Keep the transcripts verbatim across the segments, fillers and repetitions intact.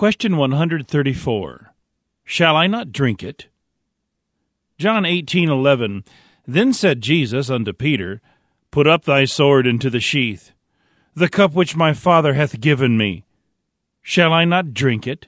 Question one hundred thirty-four. Shall I not drink it? John eighteen eleven. Then said Jesus unto Peter, Put up thy sword into the sheath. The cup which my Father hath given me, shall I not drink it?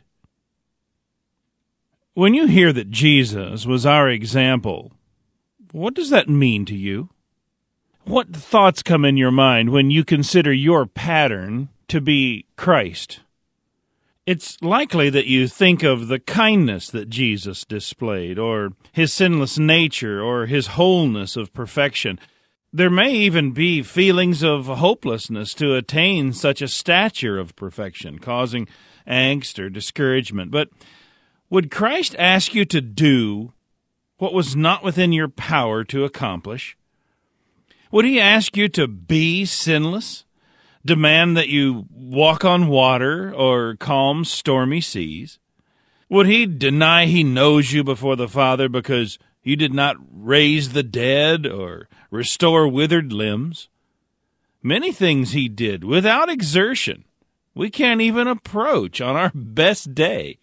When you hear that Jesus was our example, what does that mean to you? What thoughts come in your mind when you consider your pattern to be Christ? It's likely that you think of the kindness that Jesus displayed, or his sinless nature, or his wholeness of perfection. There may even be feelings of hopelessness to attain such a stature of perfection, causing angst or discouragement. But would Christ ask you to do what was not within your power to accomplish? Would he ask you to be sinless? Demand that you walk on water or calm stormy seas? Would he deny he knows you before the Father because you did not raise the dead or restore withered limbs? Many things he did without exertion we can't even approach on our best day.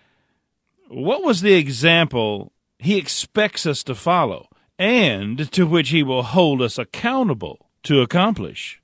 What was the example he expects us to follow, and to which he will hold us accountable to accomplish?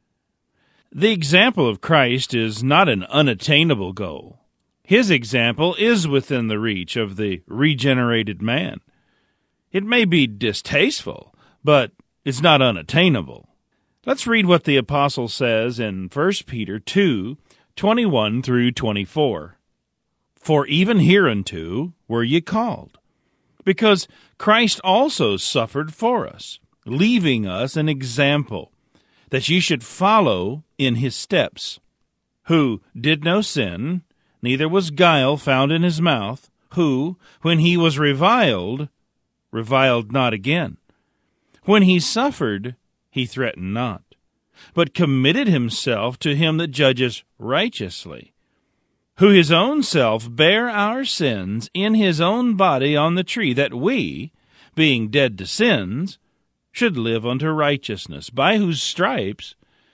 The example of Christ is not an unattainable goal. His example is within the reach of the regenerated man. It may be distasteful, but it's not unattainable. Let's read what the apostle says in First Peter two, twenty-one through twenty-four. For even hereunto were ye called, because Christ also suffered for us, leaving us an example, that ye should follow in his steps, who did no sin, neither was guile found in his mouth, who, when he was reviled, reviled not again. When he suffered, he threatened not, but committed himself to him that judges righteously, who his own self bare our sins in his own body on the tree, that we, being dead to sins, should live unto righteousness, by whose stripes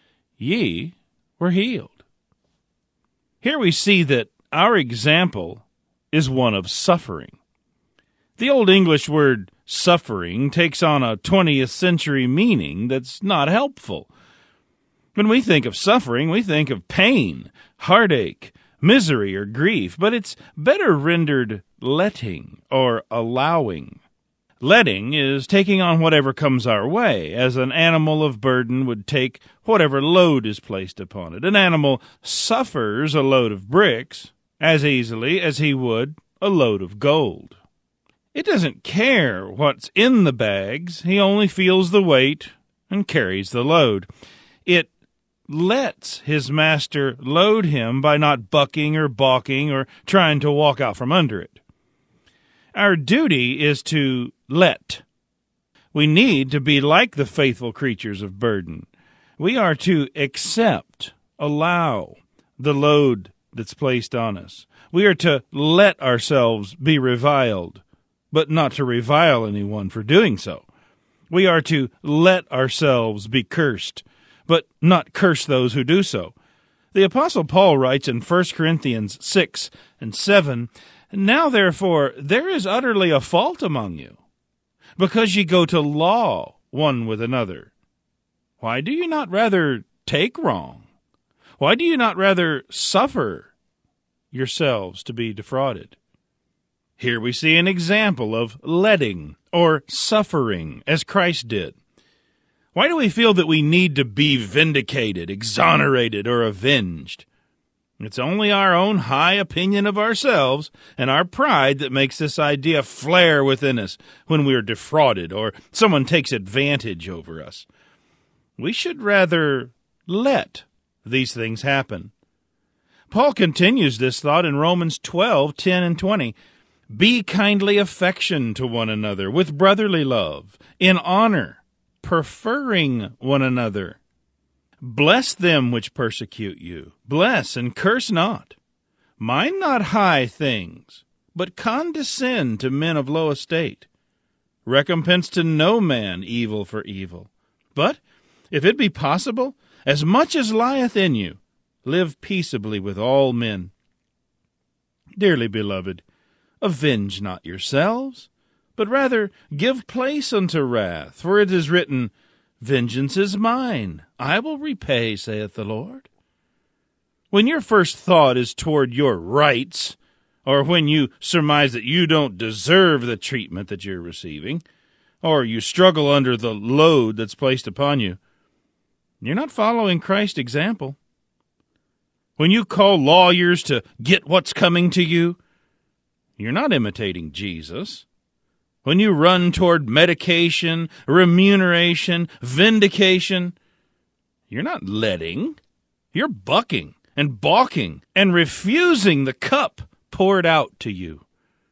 ye were healed. Here we see that our example is one of suffering. The Old English word suffering takes on a twentieth century meaning that's not helpful. When we think of suffering, we think of pain, heartache, misery, or grief, but it's better rendered letting or allowing. Letting is taking on whatever comes our way, as an animal of burden would take whatever load is placed upon it. An animal suffers a load of bricks as easily as he would a load of gold. It doesn't care what's in the bags. He only feels the weight and carries the load. It lets his master load him by not bucking or balking or trying to walk out from under it. Our duty is to let. We need to be like the faithful creatures of burden. We are to accept, allow the load that's placed on us. We are to let ourselves be reviled, but not to revile anyone for doing so. We are to let ourselves be cursed, but not curse those who do so. The Apostle Paul writes in First Corinthians six and seven, Now therefore there is utterly a fault among you, because ye go to law one with another. Why do you not rather take wrong? Why do you not rather suffer yourselves to be defrauded? Here we see an example of letting or suffering as Christ did. Why do we feel that we need to be vindicated, exonerated, or avenged? It's only our own high opinion of ourselves and our pride that makes this idea flare within us when we are defrauded or someone takes advantage over us. We should rather let these things happen. Paul continues this thought in Romans twelve, ten and twenty. Be kindly affectioned to one another with brotherly love, in honor, preferring one another. Bless them which persecute you. Bless and curse not. Mind not high things, but condescend to men of low estate. Recompense to no man evil for evil. But, if it be possible, as much as lieth in you, live peaceably with all men. Dearly beloved, avenge not yourselves, but rather give place unto wrath, for it is written, Vengeance is mine, I will repay, saith the Lord. When your first thought is toward your rights, or when you surmise that you don't deserve the treatment that you're receiving, or you struggle under the load that's placed upon you, you're not following Christ's example. When you call lawyers to get what's coming to you, you're not imitating Jesus. When you run toward medication, remuneration, vindication, you're not letting. You're bucking and balking and refusing the cup poured out to you.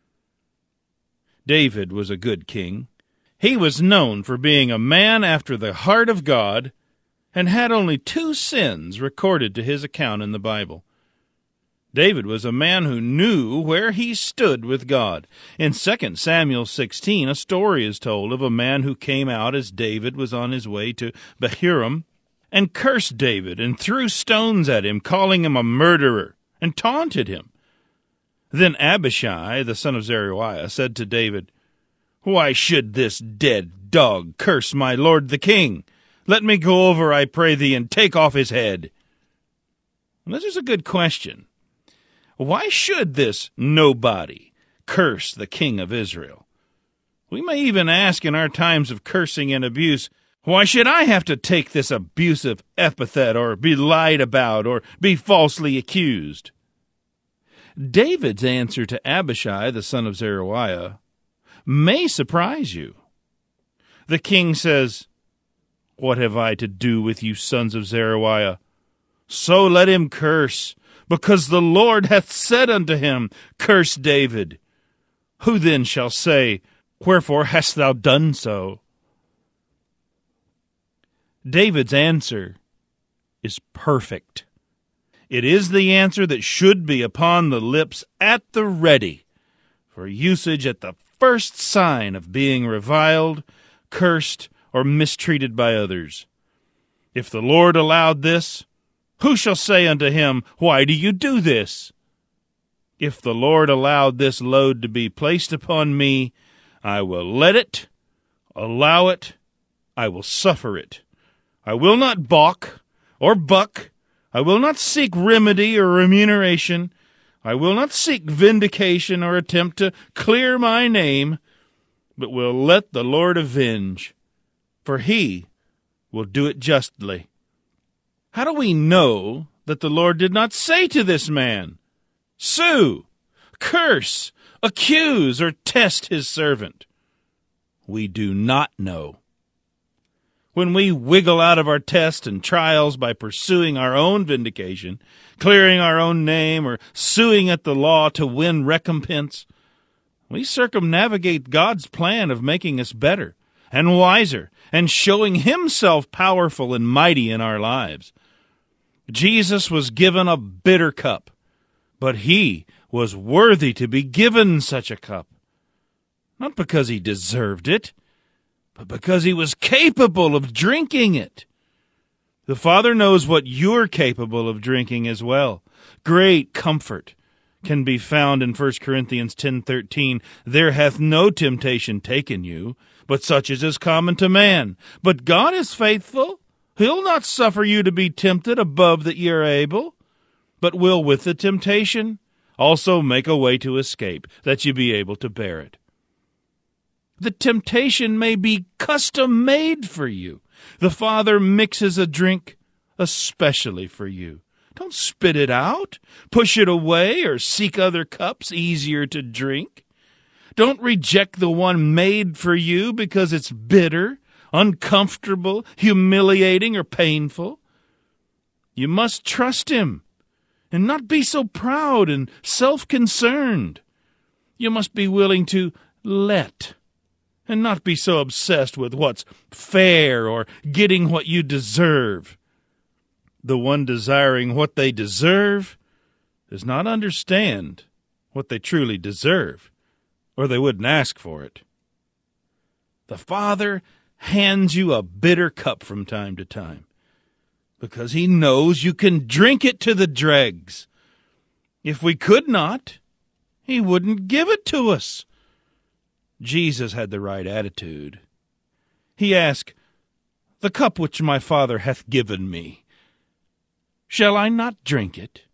David was a good king. He was known for being a man after the heart of God and had only two sins recorded to his account in the Bible. David was a man who knew where he stood with God. In Second Samuel sixteen, a story is told of a man who came out as David was on his way to Bahurim and cursed David and threw stones at him, calling him a murderer, and taunted him. Then Abishai, the son of Zeruiah, said to David, Why should this dead dog curse my lord the king? Let me go over, I pray thee, and take off his head. Well, this is a good question. Why should this nobody curse the king of Israel? We may even ask in our times of cursing and abuse, why should I have to take this abusive epithet or be lied about or be falsely accused? David's answer to Abishai, the son of Zeruiah, may surprise you. The king says, What have I to do with you, sons of Zeruiah? So let him curse, because the Lord hath said unto him, Curse David. Who then shall say, Wherefore hast thou done so? David's answer is perfect. It is the answer that should be upon the lips at the ready for usage at the first sign of being reviled, cursed, or mistreated by others. If the Lord allowed this, who shall say unto him, Why do you do this? If the Lord allowed this load to be placed upon me, I will let it, allow it, I will suffer it. I will not balk or buck. I will not seek remedy or remuneration. I will not seek vindication or attempt to clear my name, but will let the Lord avenge, for he will do it justly. How do we know that the Lord did not say to this man, Sue, curse, accuse, or test his servant? We do not know. When we wiggle out of our tests and trials by pursuing our own vindication, clearing our own name, or suing at the law to win recompense, we circumnavigate God's plan of making us better and wiser and showing himself powerful and mighty in our lives. Jesus was given a bitter cup, but he was worthy to be given such a cup, not because he deserved it, but because he was capable of drinking it. The Father knows what you're capable of drinking as well. Great comfort can be found in First Corinthians ten thirteen. There hath no temptation taken you, but such as is common to man. But God is faithful. He'll not suffer you to be tempted above that ye are able, but will with the temptation also make a way to escape, that ye be able to bear it. The temptation may be custom-made for you. The Father mixes a drink especially for you. Don't spit it out, push it away, or seek other cups easier to drink. Don't reject the one made for you because it's bitter, uncomfortable, humiliating, or painful. You must trust him and not be so proud and self-concerned. You must be willing to let and not be so obsessed with what's fair or getting what you deserve. The one desiring what they deserve does not understand what they truly deserve, or they wouldn't ask for it. The Father hands you a bitter cup from time to time because he knows you can drink it to the dregs. If we could not, He wouldn't give it to us. Jesus had the right attitude. He asked, "The cup which my Father hath given me, shall I not drink it?"